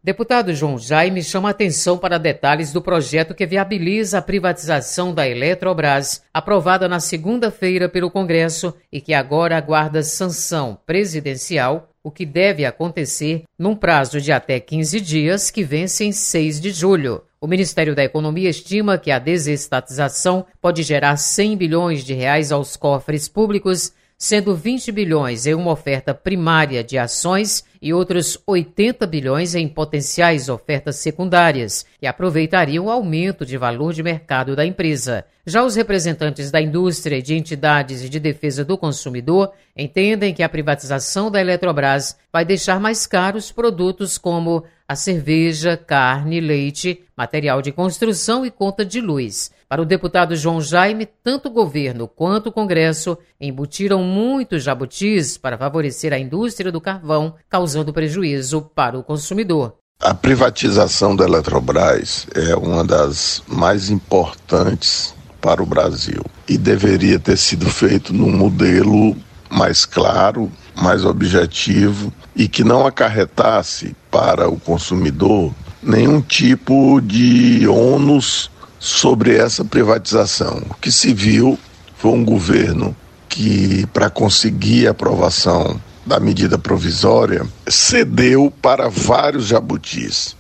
Deputado João Jaime chama atenção para detalhes do projeto que viabiliza a privatização da Eletrobras, aprovada na segunda-feira pelo Congresso e que agora aguarda sanção presidencial, o que deve acontecer num prazo de até 15 dias, que vence em 6 de julho. O Ministério da Economia estima que a desestatização pode gerar 100 bilhões de reais aos cofres públicos, sendo 20 bilhões em uma oferta primária de ações e outros 80 bilhões em potenciais ofertas secundárias, que aproveitariam o aumento de valor de mercado da empresa. Já os representantes da indústria e de entidades de defesa do consumidor entendem que a privatização da Eletrobras vai deixar mais caros produtos como a cerveja, carne, leite, material de construção e conta de luz. Para o deputado João Jaime, tanto o governo quanto o Congresso embutiram muitos jabutis para favorecer a indústria do carvão, causando prejuízo para o consumidor. A privatização da Eletrobras é uma das mais importantes para o Brasil e deveria ter sido feito num modelo mais claro, mais objetivo e que não acarretasse para o consumidor nenhum tipo de ônus sobre essa privatização. O que se viu foi um governo que, para conseguir a aprovação da medida provisória, cedeu para vários jabutis.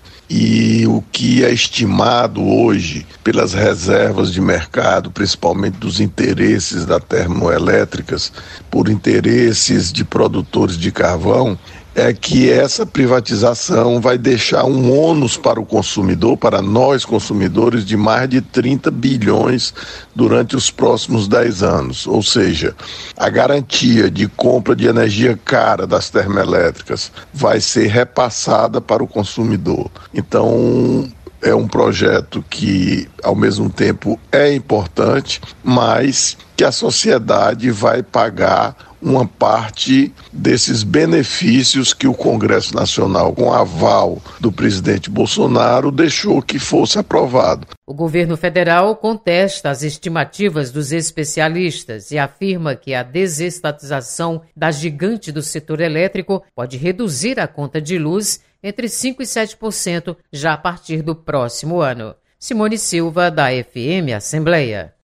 E o que é estimado hoje pelas reservas de mercado, principalmente dos interesses das termoelétricas, por interesses de produtores de carvão, é que essa privatização vai deixar um ônus para o consumidor, para nós consumidores, de mais de 30 bilhões durante os próximos 10 anos. Ou seja, a garantia de compra de energia cara das termoelétricas vai ser repassada para o consumidor. Então, é um projeto que, ao mesmo tempo, é importante, mas que a sociedade vai pagar uma parte desses benefícios que o Congresso Nacional, com aval do presidente Bolsonaro, deixou que fosse aprovado. O governo federal contesta as estimativas dos especialistas e afirma que a desestatização da gigante do setor elétrico pode reduzir a conta de luz entre 5% e 7% já a partir do próximo ano. Simone Silva, da FM Assembleia.